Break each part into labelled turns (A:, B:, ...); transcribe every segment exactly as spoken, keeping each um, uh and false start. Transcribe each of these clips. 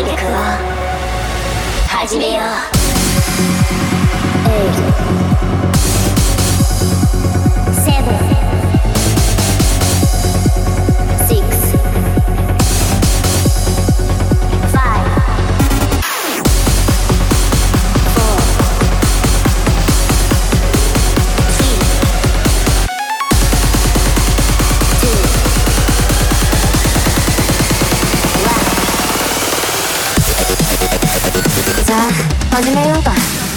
A: 反逆を始めよう。
B: さあ始めようか。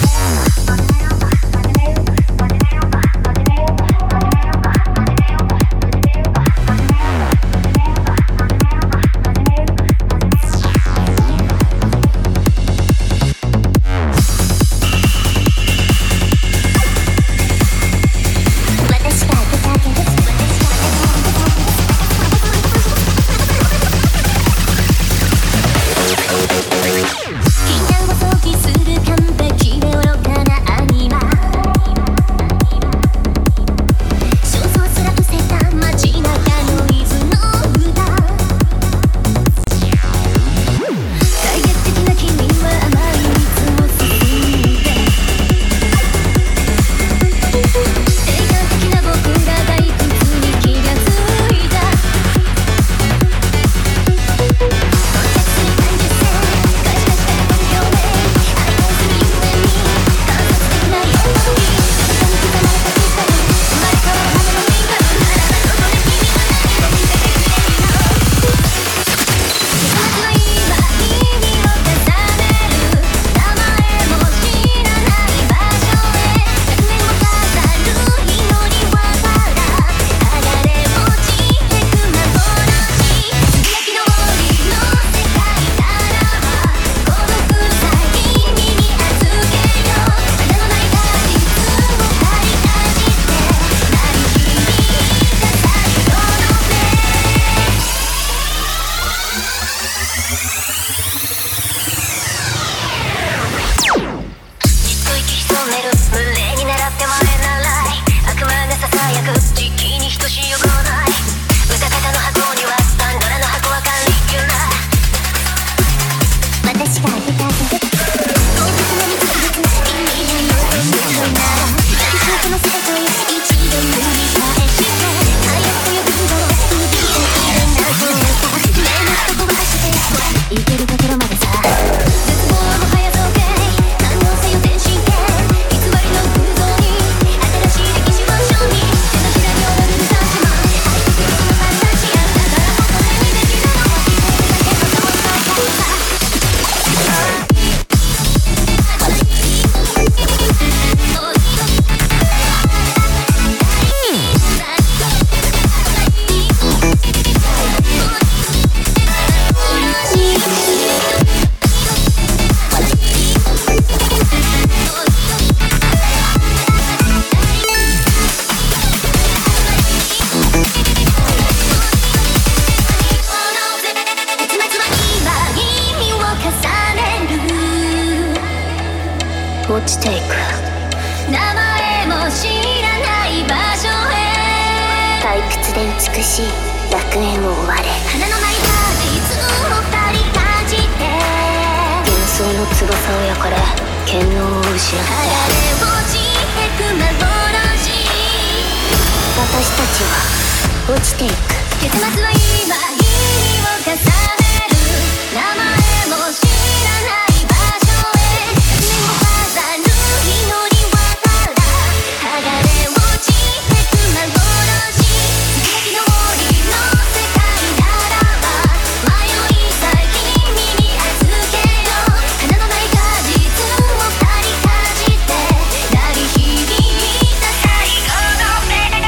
A: 落ちていく。名前も知らない場所へ。退屈で美しい楽園を追われ、花のない果実を二人かじって幻想の翼を焼かれ権能を失った。剥がれ落ちてく幻。私たちは落ちていく。結末は今意味を重ねる。名前も知らない場所へ。楽園を飾る祈りはただ剥がれ落ちてく幻。つぶやきの森の世界ならば迷いさ君に預けよう。花のない果実を二人かじって鳴り響いた最後のベル。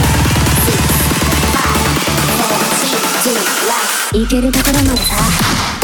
A: 行けるところまでさ。